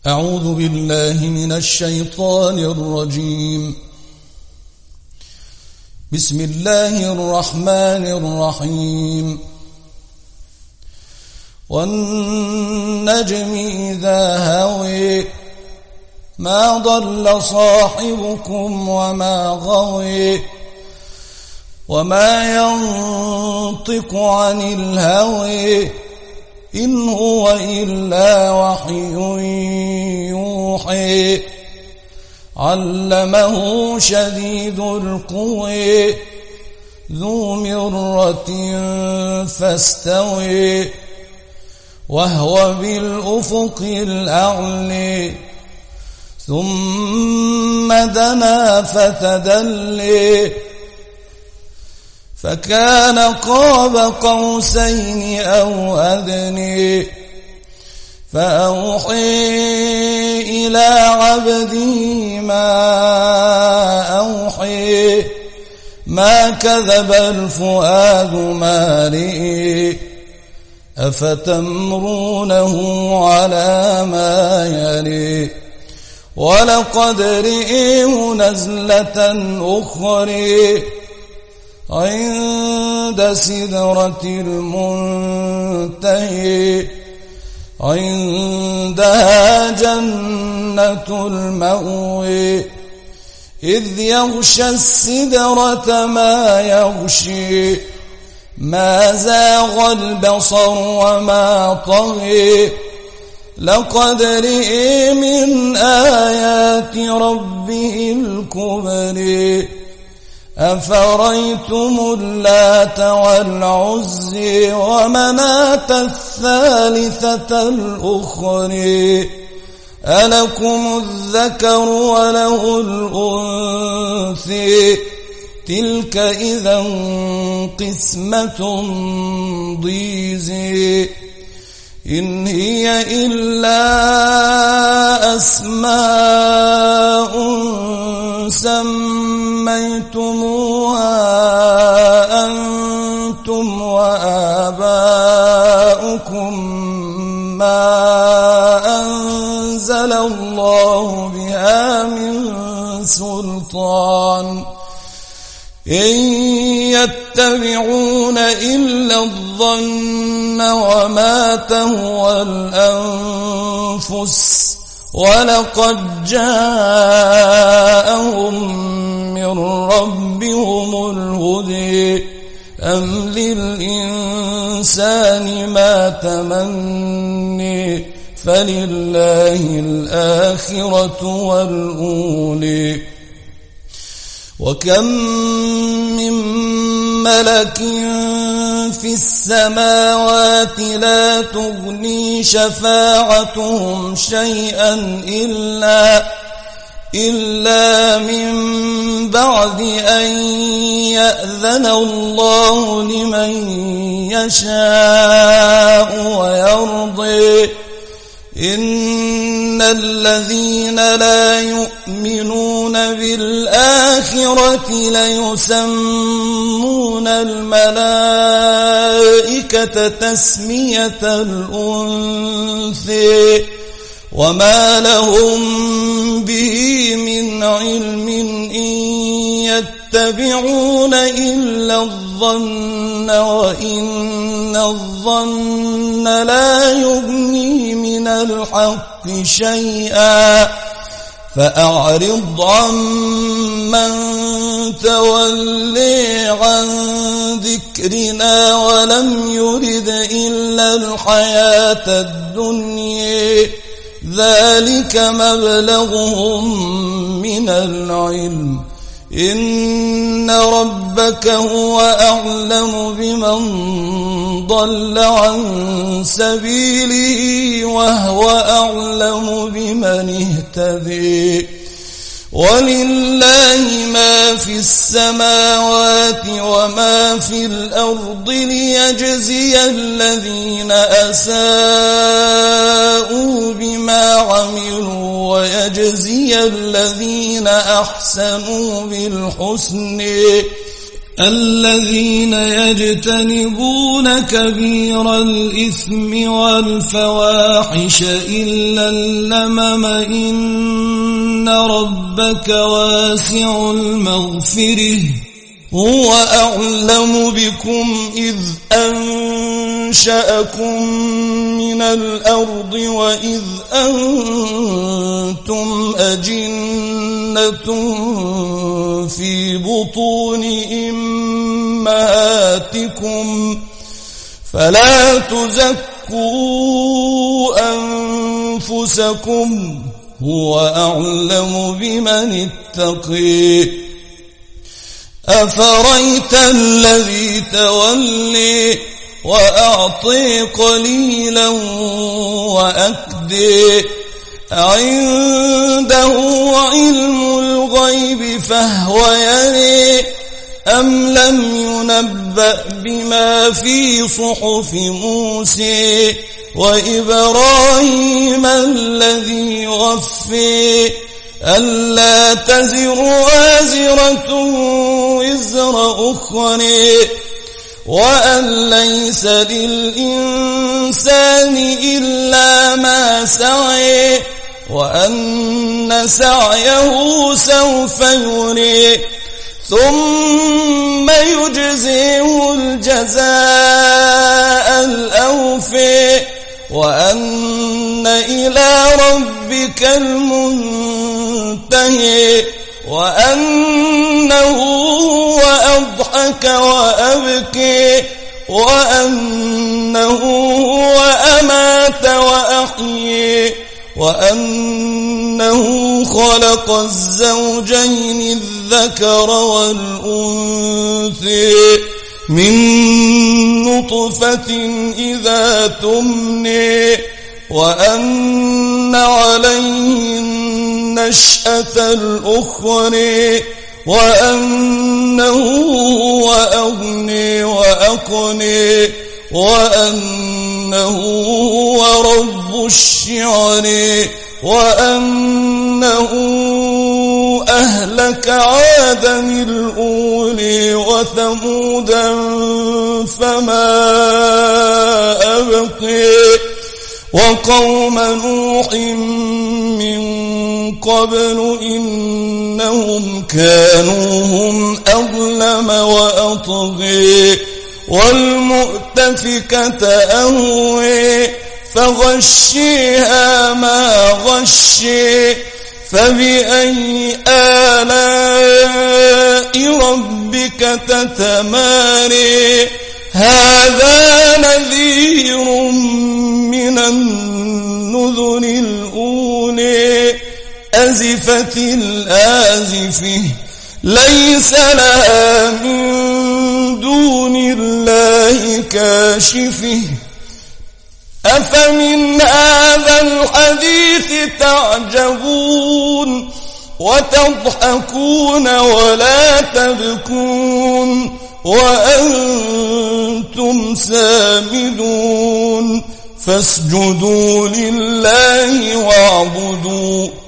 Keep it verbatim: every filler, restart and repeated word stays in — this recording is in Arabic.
أعوذ بالله من الشيطان الرجيم. بسم الله الرحمن الرحيم. والنجم إذا هوي ما ضل صاحبكم وما غوي وما ينطق عن الهوي إن هو إلا وحي يوحي علمه شديد القوى ذو مرة فاستوي وهو بالأفق الأعلى ثم دنا فتدلي فكان قاب قوسين أو أدني فأوحي إلى عبدي ما أوحي ما كذب الفؤاد ما رئي أفتمرونه على ما يري ولقد رئيه نزلة أخرى عند سدرة المنتهى عندها جنة المأوى إذ يغشى السدرة ما يغشي ما زاغ البصر وما طغى لقد رئي من آيات ربه الكبرى أفرأيتم اللات والعزى ومناة الثالثة الأخرى ألكم الذكر وله الأنثى تلك إذا قسمة ضيزى إن هي إلا أسماء سميتموها أنتم وآباؤكم ما أنزل الله بها من سلطان إن يتبعون إلا الظن وما تهوى الأنفس ولقد جاءهم من ربهم الهدى أم للإنسان ما تمني فلله الآخرة والأولى وكم من ملك في السماوات لا تغني شفاعتهم شيئا إلا إلا من بعد أن يأذن الله لمن يشاء ويرضي إن الذين لا يؤمنون بالآخرة ليسمون الملائكة تسمية الأنثى وما لهم به من علم إن يتبعون إلا الظن وإن الظن لا يغني من الحق شيئا فأعرض عمن تولي عن ذكرنا ولم يرد إلا الحياة الدنيا ذلك مبلغهم من العلم إن ربك هو أعلم بمن ضل عن سبيله وهو أعلم بمن اهتدي ولله ما في السماوات وما في الأرض ليجزي الذين أساءوا بما عملوا ويجزي الذين أحسنوا بالحسن الذين يجتنبون كبير الإثم والفواحش إلا اللمم إن ربك واسع المغفرة هو أعلم بكم إذ أنشأكم من الأرض وإذ أنتم أجنة في بطون أمهاتكم فلا تزكوا أنفسكم هو أعلم بمن اتقي أفرأيت الذي تولي وأعطي قليلا وأكدي عنده علم الغيب فهو يري أم لم ينبأ بما في صحف موسى وإبراهيم الذي وفي ألا تزر وازرة وزر أخرى وأن ليس للإنسان إلا ما سعي وأن سعيه سوف يري ثم يجزيه الجزاء الأوفي وأن إلى ربك المنتهي وأنه هو أضحك وأبكي وأنه هو أمات وأحيي وأنه خلق الزوجين الذكر والأنثى من نطفة إذا تمني وأن عليه النشأة الأخرى وأنه هو أغني وأقني وأنه هو رب الشعر وأنه أهلك عادا الأولي وثمودا فما أبقي وقوم نوح من قبل إنهم كانوا هم أظلم وأطغي والمؤتفكة أهوي فغشيها ما غشي فبأي آلاء ربك تتماري هذا نذير من النذر الأولي أزفت الآزفة ليس لها من دون الله كاشفة أفمن هذا الحديث تعجبون وتضحكون ولا تبكون وأنتم سامدون فاسجدوا لله واعبدوا